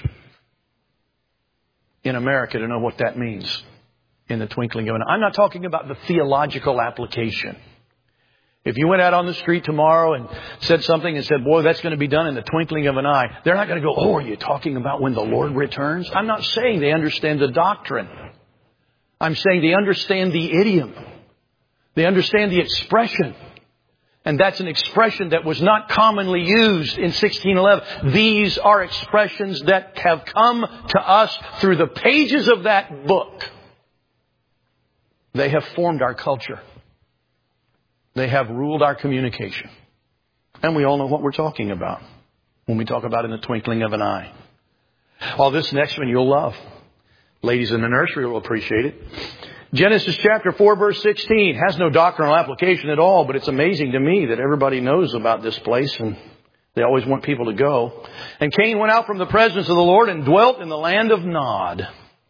Speaker 1: in America to know what that means. In the twinkling of an eye. I'm not talking about the theological application. If you went out on the street tomorrow and said something and said, boy, that's going to be done in the twinkling of an eye, they're not going to go, oh, are you talking about when the Lord returns? I'm not saying they understand the doctrine. I'm saying they understand the idiom. They understand the expression. And that's an expression that was not commonly used in 1611. These are expressions that have come to us through the pages of that book. They have formed our culture. They have ruled our communication. And we all know what we're talking about when we talk about in the twinkling of an eye. All this next one you'll love. Ladies in the nursery will appreciate it. Genesis chapter 4 verse 16 has no doctrinal application at all, but it's amazing to me that everybody knows about this place and they always want people to go. And Cain went out from the presence of the Lord and dwelt in the land of Nod.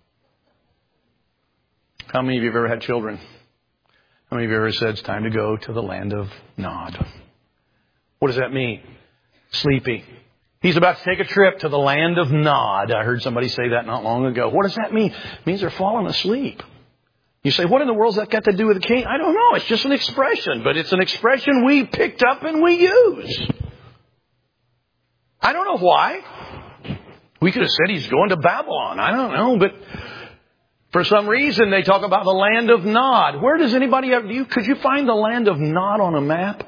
Speaker 1: How many of you have ever had children? How many of you ever said it's time to go to the land of Nod? What does that mean? Sleepy. He's about to take a trip to the land of Nod. I heard somebody say that not long ago. What does that mean? It means they're falling asleep. You say, what in the world's that got to do with the king? I don't know. It's just an expression, but it's an expression we picked up and we use. I don't know why. We could have said he's going to Babylon. I don't know, but for some reason they talk about the land of Nod. Where does anybody have could you find the land of Nod on a map?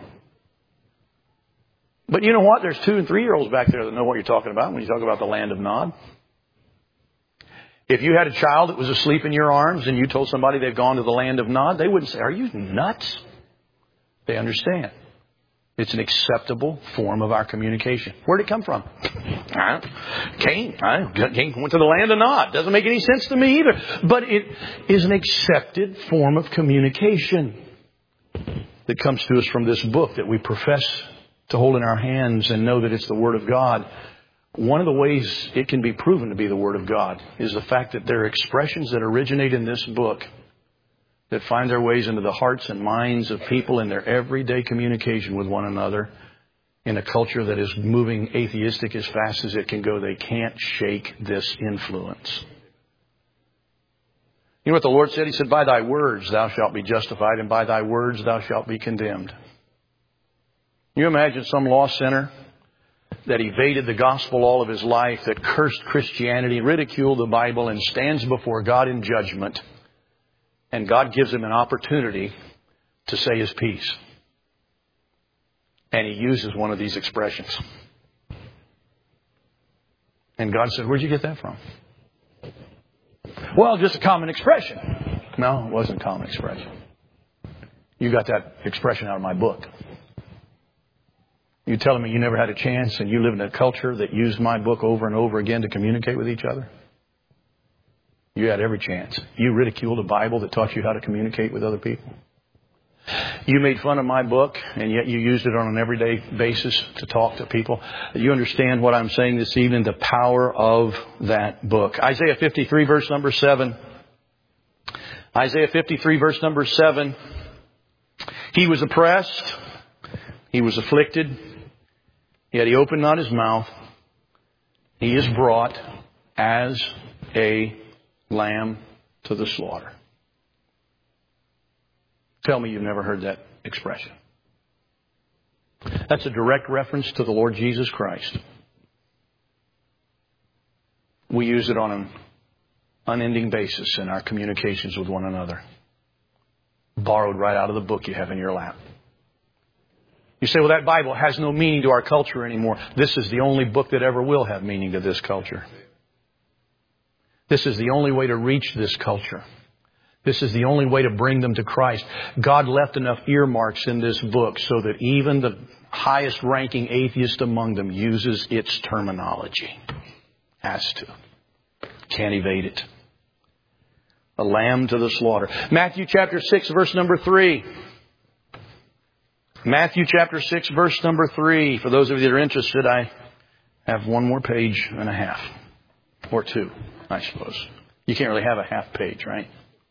Speaker 1: But you know what? There's 2- and 3-year-olds back there that know what you're talking about when you talk about the land of Nod. If you had a child that was asleep in your arms and you told somebody they've gone to the land of Nod, they wouldn't say, are you nuts? They understand. It's an acceptable form of our communication. Where'd it come from? Cain. Cain went to the land of Nod. Doesn't make any sense to me either. But it is an accepted form of communication that comes to us from this book that we profess to hold in our hands and know that it's the Word of God. One of the ways it can be proven to be the Word of God is the fact that there are expressions that originate in this book that find their ways into the hearts and minds of people in their everyday communication with one another in a culture that is moving atheistic as fast as it can go. They can't shake this influence. You know what the Lord said? He said, by thy words thou shalt be justified, and by thy words thou shalt be condemned. You imagine some lost sinner that evaded the gospel all of his life, that cursed Christianity, ridiculed the Bible, and stands before God in judgment. And God gives him an opportunity to say his piece. And he uses one of these expressions. And God said, where'd you get that from? Well, just a common expression. No, it wasn't a common expression. You got that expression out of my book. You telling me you never had a chance and you live in a culture that used my book over and over again to communicate with each other? You had every chance. You ridiculed a Bible that taught you how to communicate with other people. You made fun of my book, and yet you used it on an everyday basis to talk to people. You understand what I'm saying this evening, the power of that book. Isaiah 53, verse number 7. Isaiah 53, verse number 7. He was oppressed. He was afflicted. Yet he opened not his mouth. He is brought as a lamb to the slaughter. Tell me you've never heard that expression. That's a direct reference to the Lord Jesus Christ. We use it on an unending basis in our communications with one another. Borrowed right out of the book you have in your lap. You say, well, that Bible has no meaning to our culture anymore. This is the only book that ever will have meaning to this culture. This is the only way to reach this culture. This is the only way to bring them to Christ. God left enough earmarks in this book so that even the highest ranking atheist among them uses its terminology. Has to. Can't evade it. A lamb to the slaughter. Matthew chapter 6, verse number 3. Matthew chapter 6, verse number 3. For those of you that are interested, I have one more page and a half. Or 2, I suppose. You can't really have a half page, right?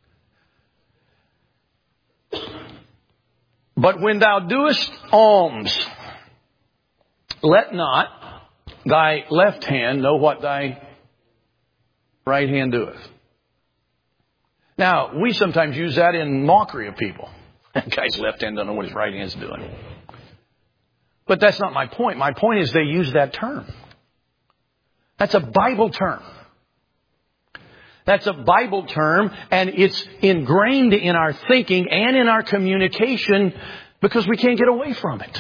Speaker 1: But when thou doest alms, let not thy left hand know what thy right hand doeth. Now, we sometimes use that in mockery of people. That guy's left hand doesn't know what his right hand's doing. But that's not my point. My point is they use that term. That's a Bible term. That's a Bible term, and it's ingrained in our thinking and in our communication because we can't get away from it.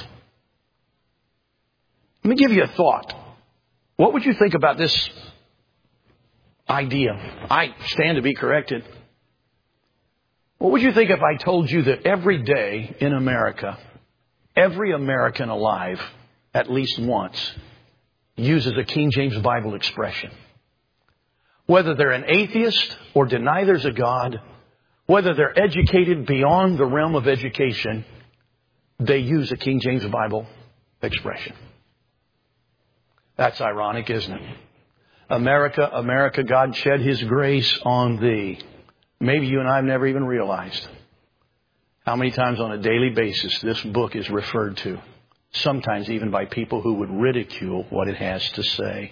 Speaker 1: Let me give you a thought. What would you think about this idea? I stand to be corrected. What would you think if I told you that every day in America, every American alive, at least once, uses a King James Bible expression? Whether they're an atheist or deny there's a God, whether they're educated beyond the realm of education, they use a King James Bible expression. That's ironic, isn't it? America, America, God shed His grace on thee. Maybe you and I have never even realized how many times on a daily basis this book is referred to sometimes even by people who would ridicule what it has to say.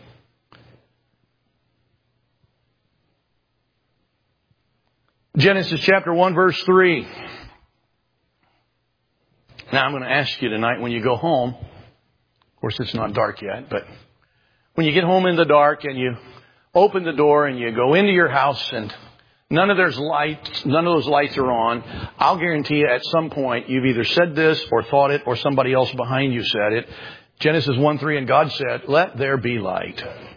Speaker 1: Genesis chapter 1, verse 3. Now I'm going to ask you tonight when you go home, of course it's not dark yet, but when you get home in the dark and you open the door and you go into your house and none of those lights are on, I'll guarantee you at some point you've either said this or thought it or somebody else behind you said it. Genesis 1:3, and God said, "Let there be light."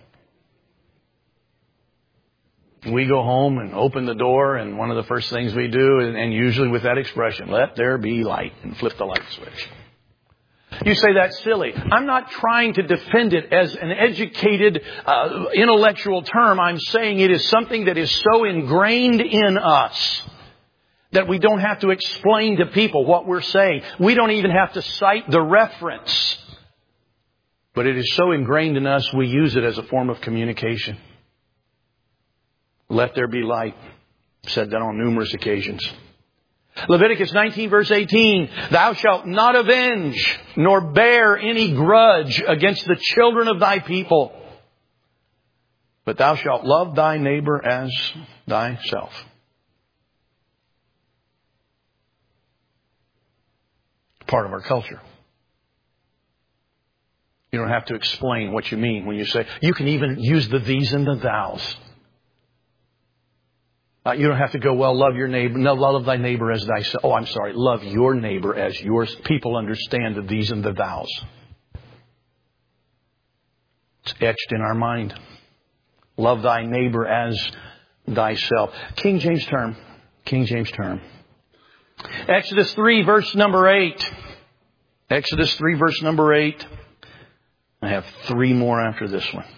Speaker 1: We go home and open the door, and one of the first things we do, and usually with that expression, "Let there be light," and flip the light switch. You say that's silly. I'm not trying to defend it as an educated, intellectual term. I'm saying it is something that is so ingrained in us that we don't have to explain to people what we're saying. We don't even have to cite the reference. But it is so ingrained in us, we use it as a form of communication. Let there be light. I've said that on numerous occasions. Leviticus 19 verse 18, "Thou shalt not avenge nor bear any grudge against the children of thy people, but thou shalt love thy neighbor as thyself." Part of our culture. You don't have to explain what you mean when you say, you can even use the these and the thous. You don't have to go, well, love your neighbor. No, love thy neighbor as thyself. Oh, I'm sorry. Love your neighbor as yours. People understand the these and the thous. It's etched in our mind. Love thy neighbor as thyself. King James term. King James term. Exodus 3 verse number 8. Exodus 3 verse number 8. I have 3 more after this one.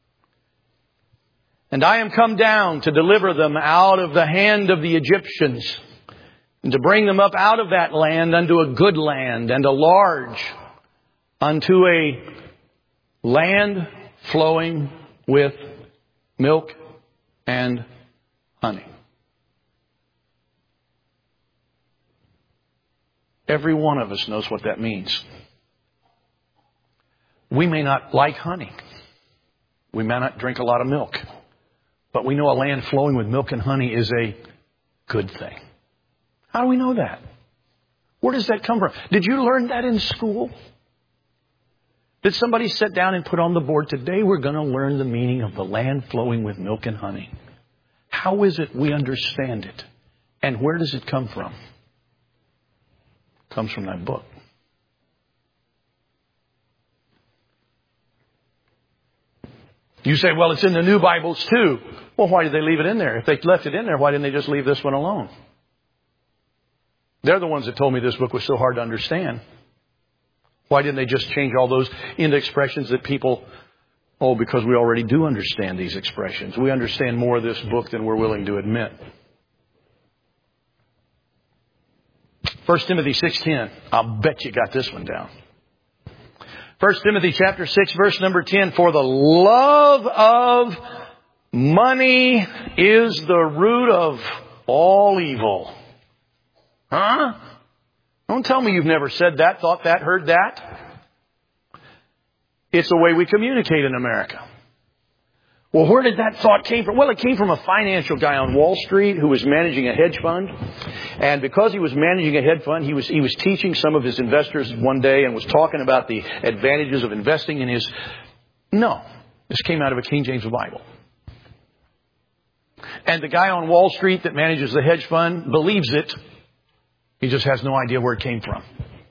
Speaker 1: "And I am come down to deliver them out of the hand of the Egyptians, and to bring them up out of that land unto a good land, and a large, unto a land flowing with milk and honey." Every one of us knows what that means. We may not like honey. We may not drink a lot of milk. But we know a land flowing with milk and honey is a good thing. How do we know that? Where does that come from? Did you learn that in school? Did somebody sit down and put on the board, today we're going to learn the meaning of the land flowing with milk and honey? How is it we understand it? And where does it come from? It comes from that book. You say, well, it's in the new Bibles too. Well, why did they leave it in there? If they left it in there, why didn't they just leave this one alone? They're the ones that told me this book was so hard to understand. Why didn't they just change all those into expressions that people, because we already do understand these expressions. We understand more of this book than we're willing to admit. 1 Timothy 6:10. I'll bet you got this one down. 1 Timothy chapter 6 verse number 10. "For the love of money is the root of all evil." Huh? Don't tell me you've never said that, thought that, heard that. It's the way we communicate in America. Well, where did that thought came from? Well, it came from a financial guy on Wall Street who was managing a hedge fund. And because he was managing a hedge fund, he was teaching some of his investors one day and was talking about the advantages of investing in his... No, this came out of a King James Bible. And the guy on Wall Street that manages the hedge fund believes it. He just has no idea where it came from.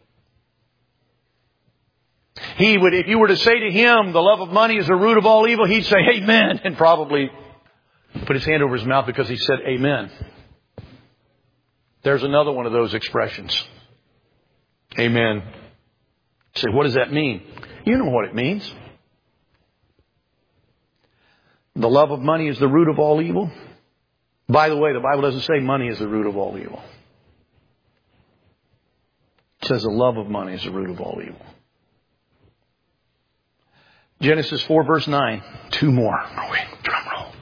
Speaker 1: He would, if you were to say to him, the love of money is the root of all evil, he'd say, amen, and probably put his hand over his mouth because he said amen. There's another one of those expressions. Amen. You say, what does that mean? You know what it means. The love of money is the root of all evil. By the way, the Bible doesn't say money is the root of all evil. It says the love of money is the root of all evil. Genesis 4 verse 9. 2 more. Oh, wait, drum roll.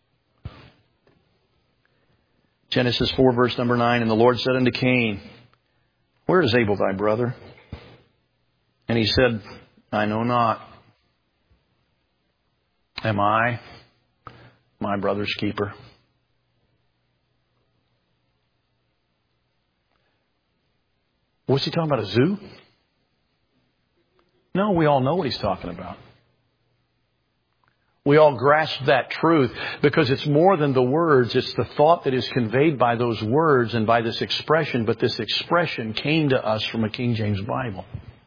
Speaker 1: Genesis 4 verse number 9. "And the Lord said unto Cain, Where is Abel thy brother? And he said, I know not. Am I my brother's keeper? What's he talking about, a zoo? No, we all know what he's talking about. We all grasp that truth because it's more than the words. It's the thought that is conveyed by those words and by this expression. But this expression came to us from a King James Bible.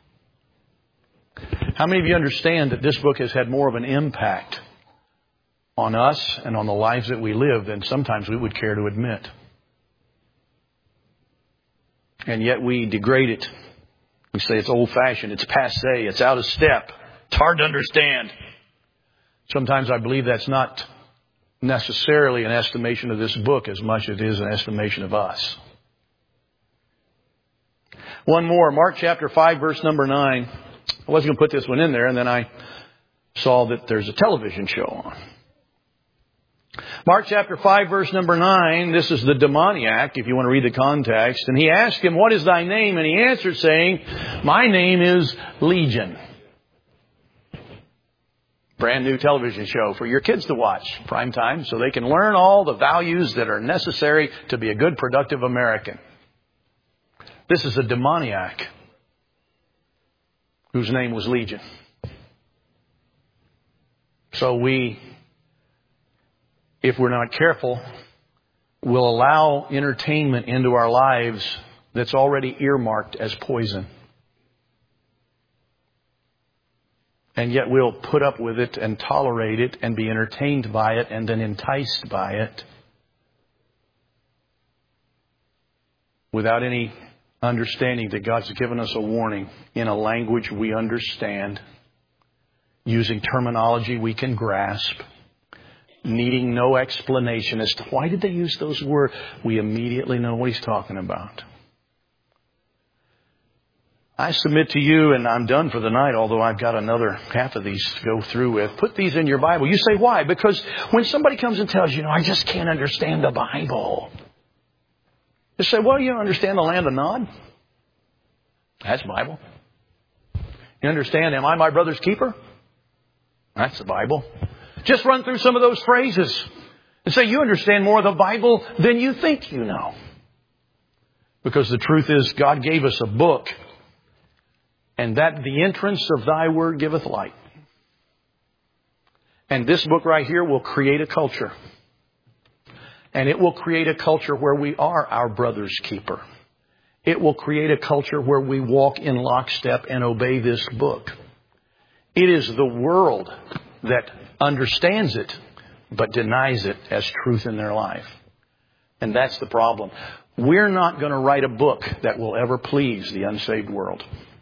Speaker 1: How many of you understand that this book has had more of an impact on us and on the lives that we live than sometimes we would care to admit? And yet we degrade it. We say it's old-fashioned, it's passé, it's out of step, it's hard to understand. Sometimes I believe that's not necessarily an estimation of this book as much as it is an estimation of us. One more, Mark chapter 5, verse number 9. I wasn't going to put this one in there, and then I saw that there's a television show on. Mark chapter 5, verse number 9, this is the demoniac, if you want to read the context. And he asked him, what is thy name? And he answered, saying, my name is Legion. Brand new television show for your kids to watch, prime time, so they can learn all the values that are necessary to be a good, productive American. This is a demoniac whose name was Legion. So if we're not careful, we'll allow entertainment into our lives that's already earmarked as poison. And yet we'll put up with it and tolerate it and be entertained by it and then enticed by it without any understanding that God's given us a warning in a language we understand, using terminology we can grasp, needing no explanation as to why did they use those words. We immediately know what he's talking about. I submit to you, and I'm done for the night, although I've got another half of these to go through with. Put these in your Bible. You say, why? Because when somebody comes and tells you, I just can't understand the Bible. You say, well, you don't understand the land of Nod? That's Bible. You understand, am I my brother's keeper? That's the Bible. Just run through some of those phrases and say, you understand more of the Bible than you think you know. Because the truth is, God gave us a book, and that the entrance of thy word giveth light. And this book right here will create a culture. And it will create a culture where we are our brother's keeper. It will create a culture where we walk in lockstep and obey this book. It is the world that understands it, but denies it as truth in their life. And that's the problem. We're not going to write a book that will ever please the unsaved world.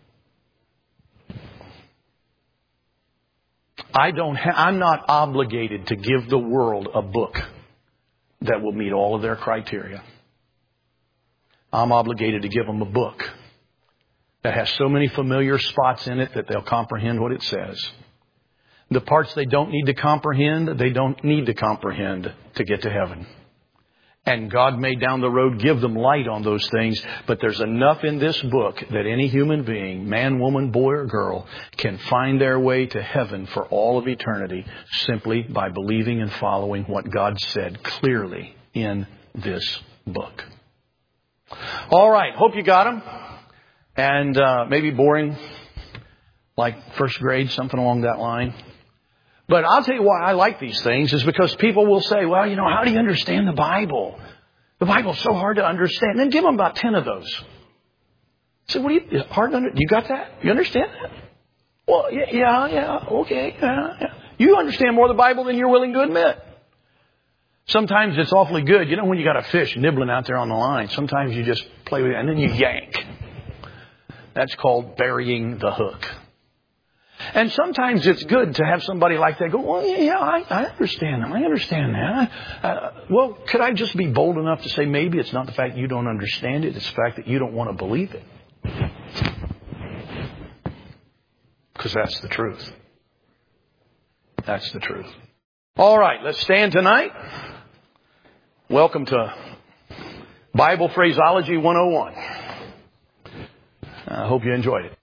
Speaker 1: I'm not obligated to give the world a book that will meet all of their criteria. I'm obligated to give them a book that has so many familiar spots in it that they'll comprehend what it says. The parts they don't need to comprehend, they don't need to comprehend to get to heaven. And God may down the road give them light on those things, but there's enough in this book that any human being, man, woman, boy, or girl, can find their way to heaven for all of eternity simply by believing and following what God said clearly in this book. All right, hope you got them. And maybe boring, like first grade, something along that line. But I'll tell you why I like these things is because people will say, well, how do you understand the Bible? The Bible's so hard to understand. Then give them about 10 of those. So hard to understand? You got that? You understand that? Well, yeah, okay. Yeah. You understand more of the Bible than you're willing to admit. Sometimes it's awfully good. When you got a fish nibbling out there on the line, sometimes you just play with it and then you yank. That's called burying the hook. And sometimes it's good to have somebody like that go, well, yeah, I understand them. I understand that. Well, could I just be bold enough to say maybe it's not the fact you don't understand it. It's the fact that you don't want to believe it. Because that's the truth. That's the truth. All right, let's stand tonight. Welcome to Bible Phraseology 101. I hope you enjoyed it.